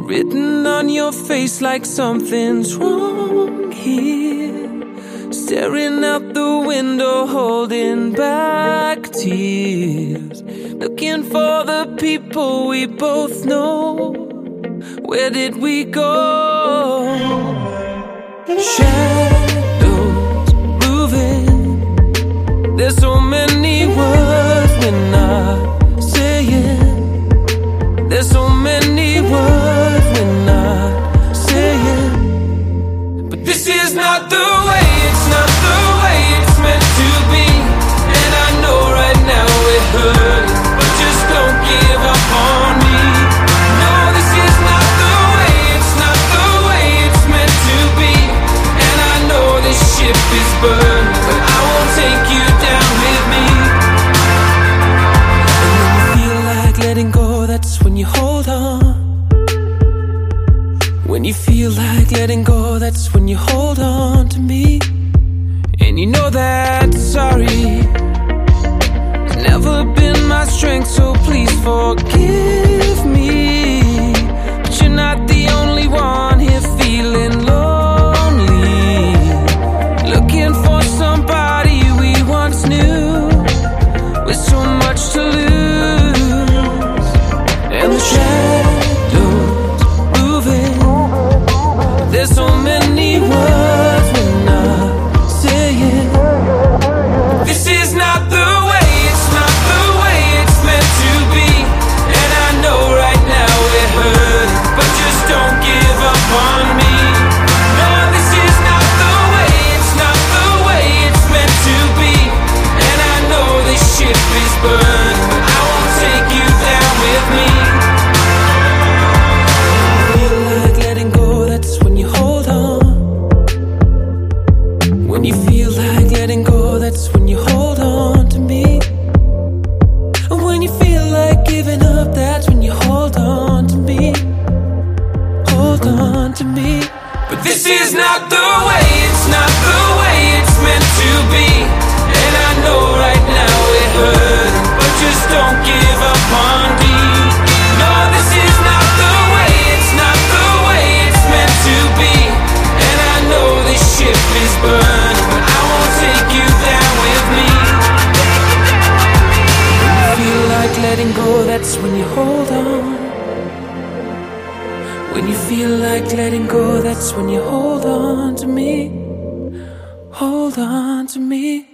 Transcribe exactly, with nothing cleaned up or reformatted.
written on your face like something's wrong here. Staring out the window, holding back tears. Looking for the people we both know. Where did we go? Shadows moving. There's so many words we're not saying. There's so many words we're not saying. But this is not the way, it's not the way it's meant to be. And I know right now it hurts, but just don't give up on me. No, this is not the way, it's not the way it's meant to be. And I know this ship is burned, but I won't take you down with me. And when you feel like letting go, that's when you hold on. When you feel like letting go, that's when you hold on to me. And you know that sorry has never been my strength, so please forgive me. But you're not the only one here feeling lonely, looking for somebody we once knew, with so much to lose. And the shadows moving. There's so many words we're not saying. This is not the way, it's not the way it's meant to be. And I know right now it hurts, but just don't give up on me. No, this is not the way, it's not the way it's meant to be. And I know this ship is burned, but I won't take you down with me. Feel like letting go, that's when you hold on. When you feel like letting go, that's when you hold on to me. And when you feel like giving up, that's when you hold on to me. Hold on to me. But this is not the way, it's not the way it's meant to be. And I know right now it hurts, but just don't give up on me. No, this is not the way, it's not the way it's meant to be. And I know this ship is burned, but I won't take you down with me. When you feel like letting go, that's when you hold on. When you feel like letting go, that's when you hold on to me. Hold on to me.